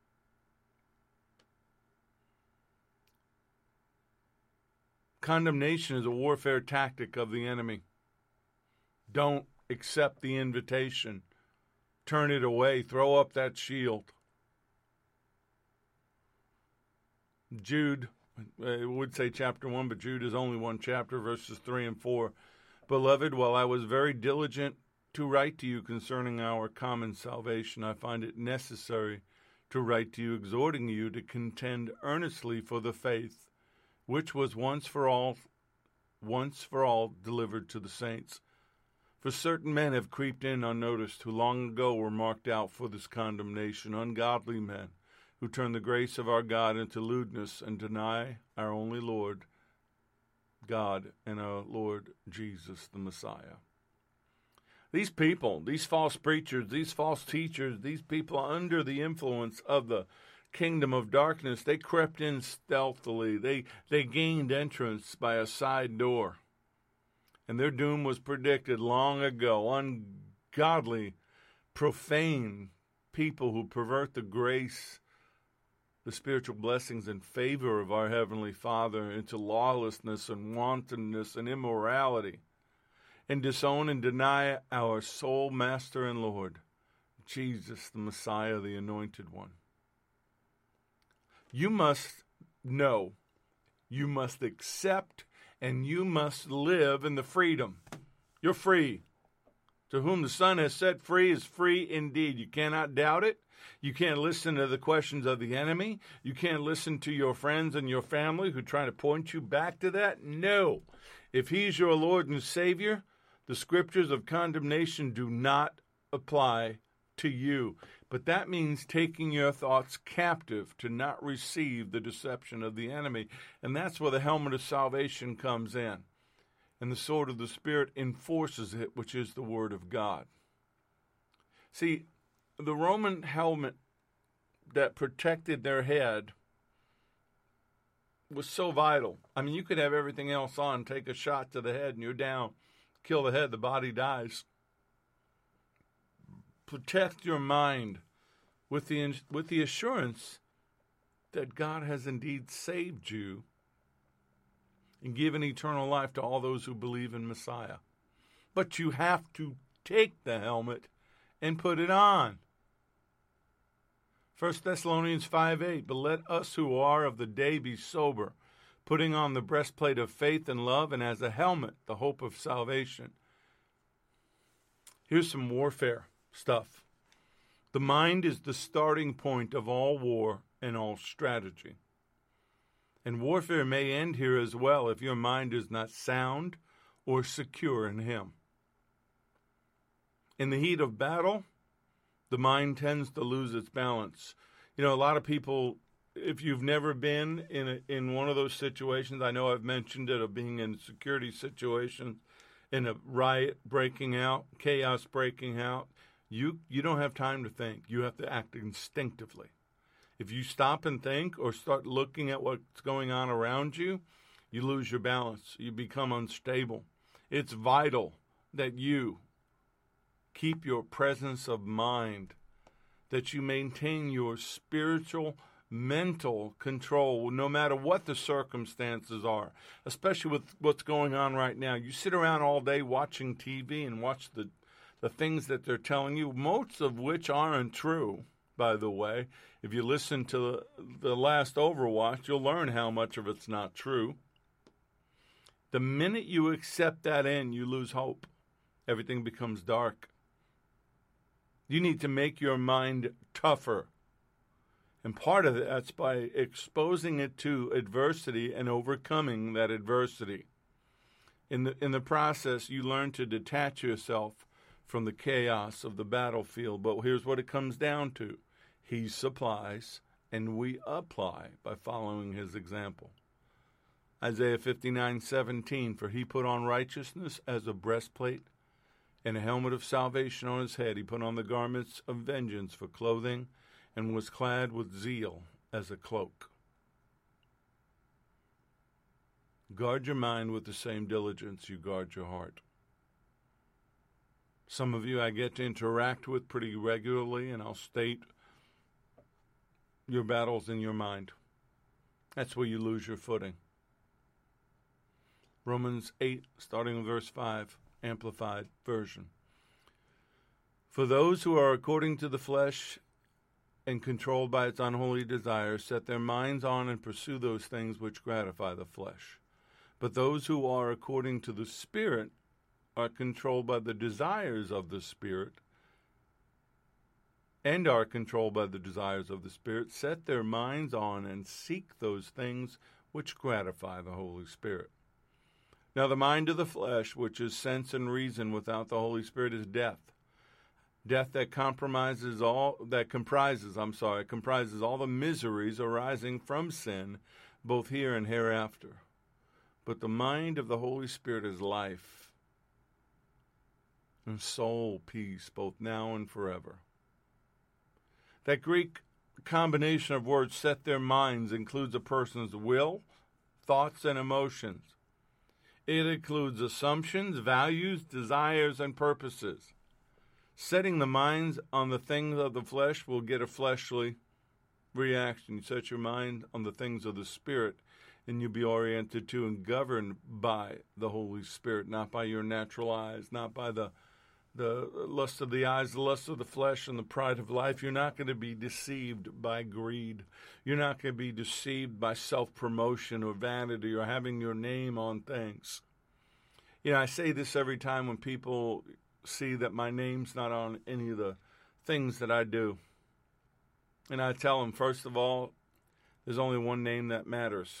Condemnation is a warfare tactic of the enemy. Don't accept the invitation. Turn it away. Throw up that shield. Jude, it would say chapter 1, but Jude is only one chapter, verses 3 and 4. Beloved, while I was very diligent to write to you concerning our common salvation, I find it necessary to write to you, exhorting you to contend earnestly for the faith which was once for all delivered to the saints. For certain men have creeped in unnoticed, who long ago were marked out for this condemnation, ungodly men, who turn the grace of our God into lewdness and deny our only Lord, God, and our Lord Jesus the Messiah. These people, these false preachers, these false teachers, these people under the influence of the kingdom of darkness, they crept in stealthily. They gained entrance by a side door. And their doom was predicted long ago. Ungodly, profane people who pervert the grace, the spiritual blessings and favor of our Heavenly Father into lawlessness and wantonness and immorality, and disown and deny our sole Master and Lord, Jesus the Messiah, the Anointed One. You must know, you must accept, and you must live in the freedom. You're free. To whom the Son has set free is free indeed. You cannot doubt it. You can't listen to the questions of the enemy. You can't listen to your friends and your family who try to point you back to that. No. If he's your Lord and Savior, the scriptures of condemnation do not apply to you. But that means taking your thoughts captive to not receive the deception of the enemy. And that's where the helmet of salvation comes in. And the sword of the Spirit enforces it, which is the Word of God. See, the Roman helmet that protected their head was so vital. I mean, you could have everything else on, take a shot to the head, and you're down. Kill the head, the body dies. Protect your mind with the assurance that God has indeed saved you and given eternal life to all those who believe in Messiah. But you have to take the helmet and put it on. 1 Thessalonians 5:8, but let us who are of the day be sober, putting on the breastplate of faith and love, and as a helmet, the hope of salvation. Here's some warfare stuff. The mind is the starting point of all war and all strategy. And warfare may end here as well if your mind is not sound or secure in Him. In the heat of battle, the mind tends to lose its balance. You know, a lot of people, if you've never been in one of those situations, I know I've mentioned it, of being in security situations, in a riot breaking out, chaos breaking out, you don't have time to think. You have to act instinctively. If you stop and think or start looking at what's going on around you, you lose your balance. You become unstable. It's vital that you keep your presence of mind, that you maintain your spiritual, mental control no matter what the circumstances are, especially with what's going on right now. You sit around all day watching TV and watch the things that they're telling you, most of which aren't true, by the way. If you listen to the last Overwatch, you'll learn how much of it's not true. The minute you accept that end, you lose hope. everything becomes dark. You need to make your mind tougher. And part of that's by exposing it to adversity and overcoming that adversity. In the process, you learn to detach yourself from the chaos of the battlefield. But here's what it comes down to. He supplies, and we apply by following his example. Isaiah 59:17, for he put on righteousness as a breastplate, and a helmet of salvation on his head. He put on the garments of vengeance for clothing, and was clad with zeal as a cloak. Guard your mind with the same diligence you guard your heart. Some of you I get to interact with pretty regularly, and I'll state your battles in your mind. That's where you lose your footing. Romans 8, starting with verse 5, Amplified Version. For those who are according to the flesh and controlled by its unholy desires set their minds on and pursue those things which gratify the flesh. But those who are according to the Spirit are controlled by the desires of the Spirit and are controlled by the desires of the Spirit, set their minds on and seek those things which gratify the Holy Spirit. Now the mind of the flesh, which is sense and reason without the Holy Spirit, is death. Death that comprises all the miseries arising from sin, both here and hereafter. But the mind of the Holy Spirit is life and soul peace, both now and forever. That Greek combination of words, set their minds, includes a person's will, thoughts, and emotions. It includes assumptions, values, desires, and purposes. Setting the minds on the things of the flesh will get a fleshly reaction. You set your mind on the things of the Spirit, and you'll be oriented to and governed by the Holy Spirit, not by your natural eyes, not by the lust of the eyes, the lust of the flesh, and the pride of life. You're not going to be deceived by greed. You're not going to be deceived by self-promotion or vanity or having your name on things. You know, I say this every time when people see that my name's not on any of the things that I do. And I tell them, first of all, there's only one name that matters.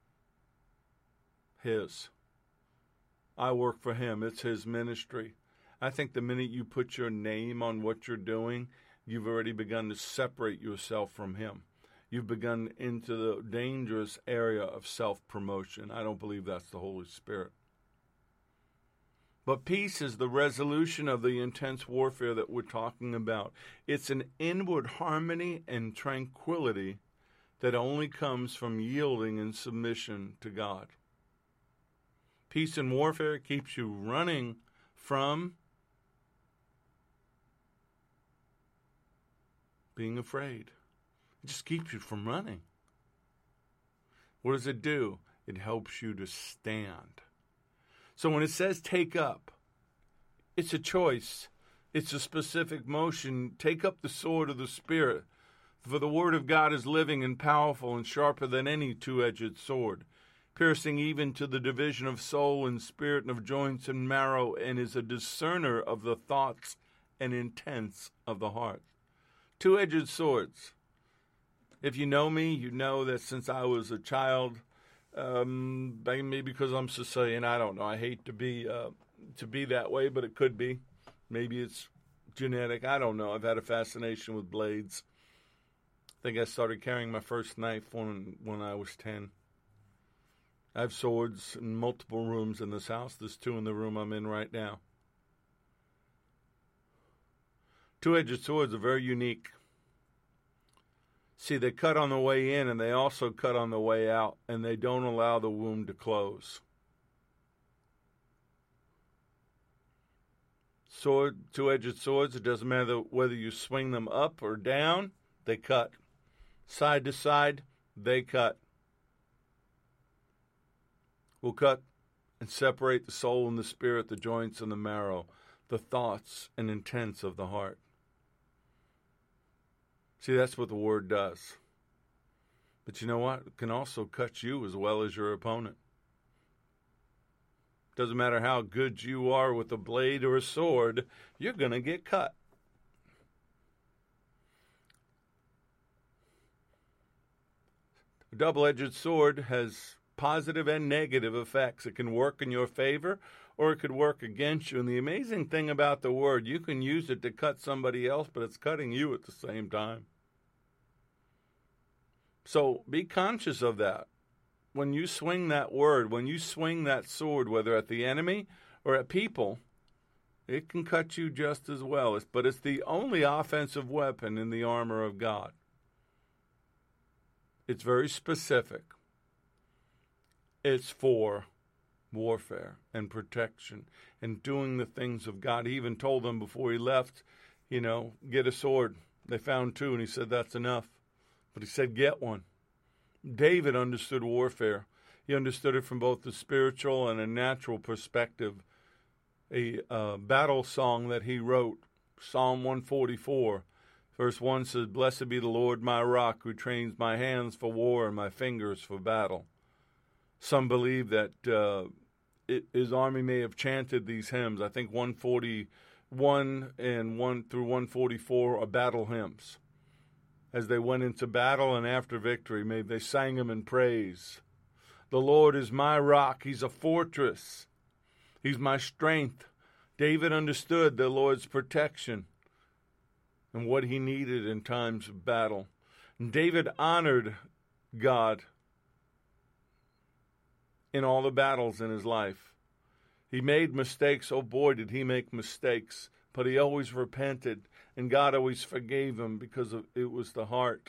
His. I work for him. It's his ministry. I think the minute you put your name on what you're doing, you've already begun to separate yourself from him. You've begun into the dangerous area of self-promotion. I don't believe that's the Holy Spirit. But peace is the resolution of the intense warfare that we're talking about. It's an inward harmony and tranquility that only comes from yielding and submission to God. Peace in warfare keeps you running from being afraid. It just keeps you from running. What does it do? It helps you to stand. So when it says take up, it's a choice. It's a specific motion. Take up the sword of the Spirit. For the word of God is living and powerful and sharper than any two-edged sword, piercing even to the division of soul and spirit and of joints and marrow, and is a discerner of the thoughts and intents of the heart. Two-edged swords. If you know me, you know that since I was a child, maybe because I'm Sicilian, I don't know. I hate to be that way, but it could be. Maybe it's genetic. I don't know. I've had a fascination with blades. I think I started carrying my first knife when I was 10. I have swords in multiple rooms in this house. There's 2 in the room I'm in right now. Two-edged swords are very unique. See, they cut on the way in, and they also cut on the way out, and they don't allow the wound to close. Two-edged swords, it doesn't matter whether you swing them up or down, they cut. Side to side, they cut. Will cut and separate the soul and the spirit, the joints and the marrow, the thoughts and intents of the heart. See, that's what the word does. But you know what? It can also cut you as well as your opponent. Doesn't matter how good you are with a blade or a sword, you're going to get cut. A double-edged sword has positive and negative effects. It can work in your favor or it could work against you. And the amazing thing about the word, you can use it to cut somebody else, but it's cutting you at the same time. So be conscious of that. When you swing that word, when you swing that sword, whether at the enemy or at people, it can cut you just as well. But it's the only offensive weapon in the armor of God. It's very specific. It's for warfare and protection and doing the things of God. He even told them before he left, get a sword. They found two, and he said, that's enough. But he said, get one. David understood warfare. He understood it from both the spiritual and a natural perspective. A battle song that he wrote, Psalm 144, verse 1 says, blessed be the Lord my rock, who trains my hands for war and my fingers for battle. Some believe that his army may have chanted these hymns. I think 141 and 1 through 144 are battle hymns. As they went into battle and after victory, maybe they sang them in praise. The Lord is my rock. He's a fortress. He's my strength. David understood the Lord's protection and what he needed in times of battle. And David honored God in all the battles in his life. He made mistakes. Oh boy, did he make mistakes. But he always repented, and God always forgave him because it was the heart.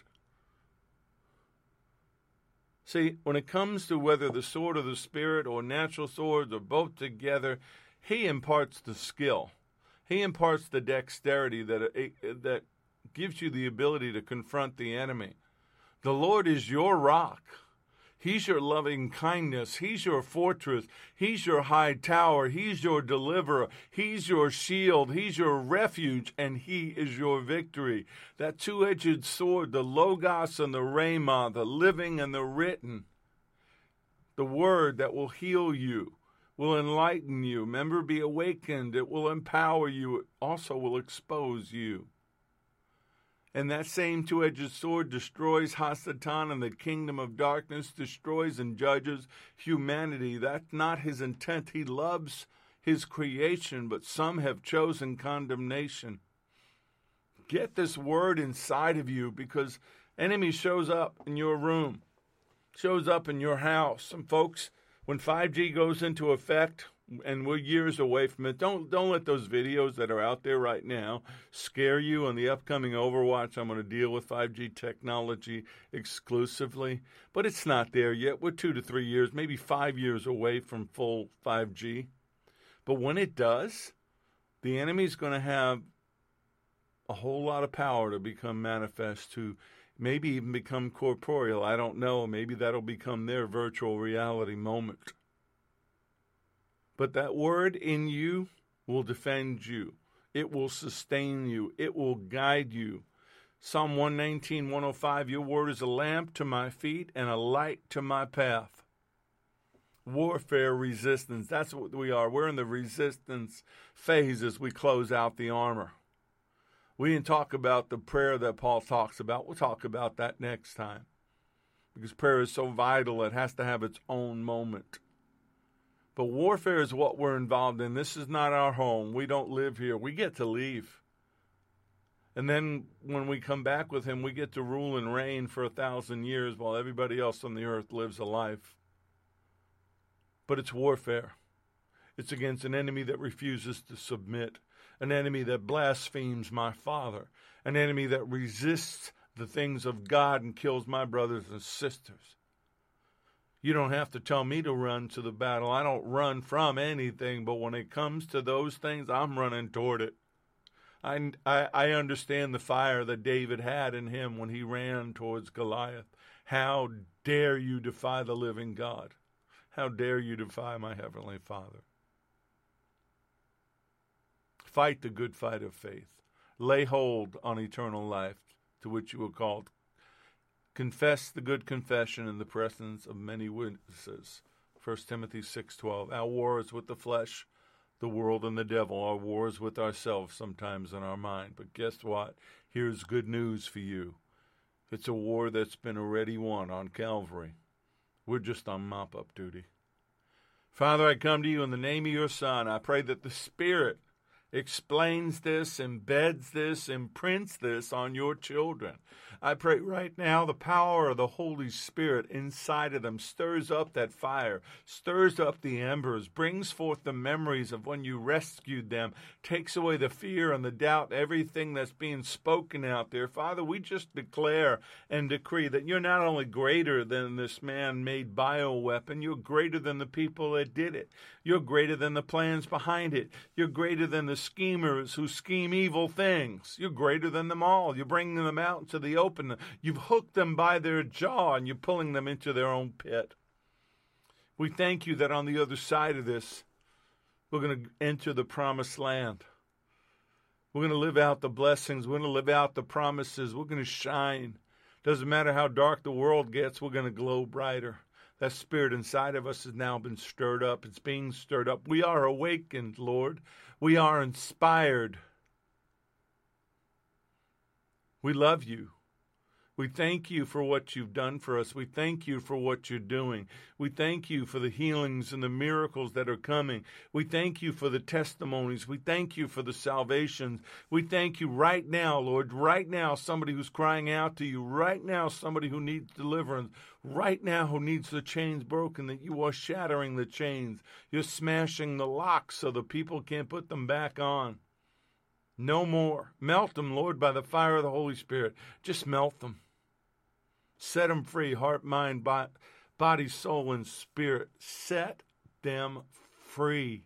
See, when it comes to whether the sword of the Spirit or natural swords or both together, he imparts the skill. He imparts the dexterity that gives you the ability to confront the enemy. The Lord is your rock. He's your loving kindness. He's your fortress. He's your high tower. He's your deliverer. He's your shield. He's your refuge, and he is your victory. That two-edged sword, the Logos and the Rhema, the living and the written, the word that will heal you, will enlighten you. Remember, be awakened. It will empower you. It also will expose you. And that same two-edged sword destroys Hasatan and the kingdom of darkness, destroys and judges humanity. That's not his intent. He loves his creation, but some have chosen condemnation. Get this word inside of you, because enemy shows up in your room, shows up in your house. And folks, when 5G goes into effect, and we're years away from it, don't let those videos that are out there right now scare you. On the upcoming Overwatch, I'm going to deal with 5G technology exclusively. But it's not there yet. We're 2 to 3 years, maybe 5 years away from full 5G. But when it does, the enemy's going to have a whole lot of power to become manifest, to maybe even become corporeal. I don't know. Maybe that'll become their virtual reality moment. But that word in you will defend you. It will sustain you. It will guide you. Psalm 119, 105, your word is a lamp to my feet and a light to my path. Warfare, resistance, that's what we are. We're in the resistance phase as we close out the armor. We didn't talk about the prayer that Paul talks about. We'll talk about that next time, because prayer is so vital, it has to have its own moment. But warfare is what we're involved in. This is not our home. We don't live here. We get to leave. And then when we come back with him, we get to rule and reign for 1,000 years while everybody else on the earth lives a life. But it's warfare. It's against an enemy that refuses to submit, an enemy that blasphemes my Father, an enemy that resists the things of God and kills my brothers and sisters. You don't have to tell me to run to the battle. I don't run from anything, but when it comes to those things, I'm running toward it. I understand the fire that David had in him when he ran towards Goliath. How dare you defy the living God? How dare you defy my heavenly Father? Fight the good fight of faith. Lay hold on eternal life, to which you were called. Confess the good confession in the presence of many witnesses. 1 Timothy 6:12. Our war is with the flesh, the world, and the devil. Our war is with ourselves sometimes in our mind. But guess what? Here's good news for you. It's a war that's been already won on Calvary. We're just on mop-up duty. Father, I come to you in the name of your Son. I pray that the Spirit explains this, embeds this, imprints this on your children. I pray right now the power of the Holy Spirit inside of them stirs up that fire, stirs up the embers, brings forth the memories of when you rescued them, takes away the fear and the doubt, everything that's being spoken out there. Father, we just declare and decree that you're not only greater than this man-made bioweapon, you're greater than the people that did it. You're greater than the plans behind it. You're greater than the schemers who scheme evil things. You're greater than them all. You're bringing them out into the open. You've hooked them by their jaw and you're pulling them into their own pit. We thank you that on the other side of this, we're going to enter the promised land. We're going to live out the blessings. We're going to live out the promises. We're going to shine. Doesn't matter how dark the world gets, we're going to glow brighter. That spirit inside of us has now been stirred up. It's being stirred up. We are awakened, Lord. We are inspired. We love you. We thank you for what you've done for us. We thank you for what you're doing. We thank you for the healings and the miracles that are coming. We thank you for the testimonies. We thank you for the salvations. We thank you right now, Lord, right now, somebody who's crying out to you, right now, somebody who needs deliverance, right now who needs the chains broken, that you are shattering the chains. You're smashing the locks so the people can't put them back on. No more. Melt them, Lord, by the fire of the Holy Spirit. Just melt them. Set them free, heart, mind, body, soul, and spirit. Set them free.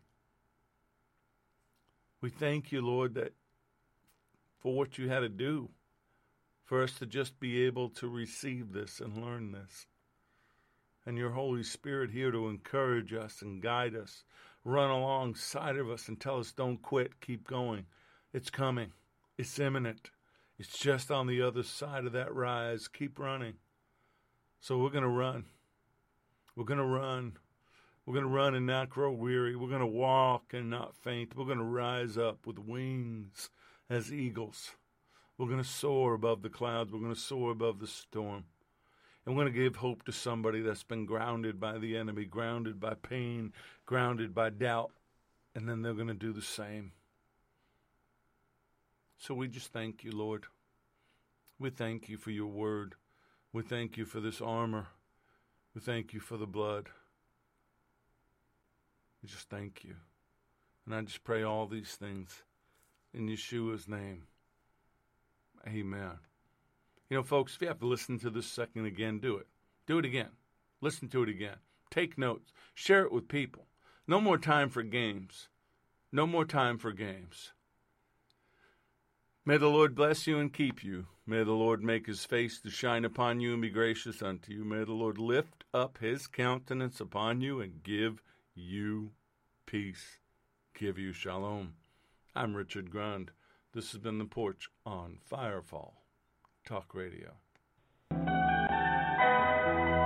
We thank you, Lord, that for what you had to do for us to just be able to receive this and learn this. And your Holy Spirit here to encourage us and guide us, run alongside of us and tell us don't quit, keep going. It's coming. It's imminent. It's just on the other side of that rise. Keep running. So we're going to run. We're going to run. We're going to run and not grow weary. We're going to walk and not faint. We're going to rise up with wings as eagles. We're going to soar above the clouds. We're going to soar above the storm. And we're going to give hope to somebody that's been grounded by the enemy, grounded by pain, grounded by doubt. And then they're going to do the same. So we just thank you, Lord. We thank you for your word. We thank you for this armor. We thank you for the blood. We just thank you. And I just pray all these things in Yeshua's name. Amen. You know, folks, if you have to listen to this second again, do it. Do it again. Listen to it again. Take notes. Share it with people. No more time for games. No more time for games. May the Lord bless you and keep you. May the Lord make his face to shine upon you and be gracious unto you. May the Lord lift up his countenance upon you and give you peace. Give you shalom. I'm Richard Grund. This has been The Porch on Firefall Talk Radio.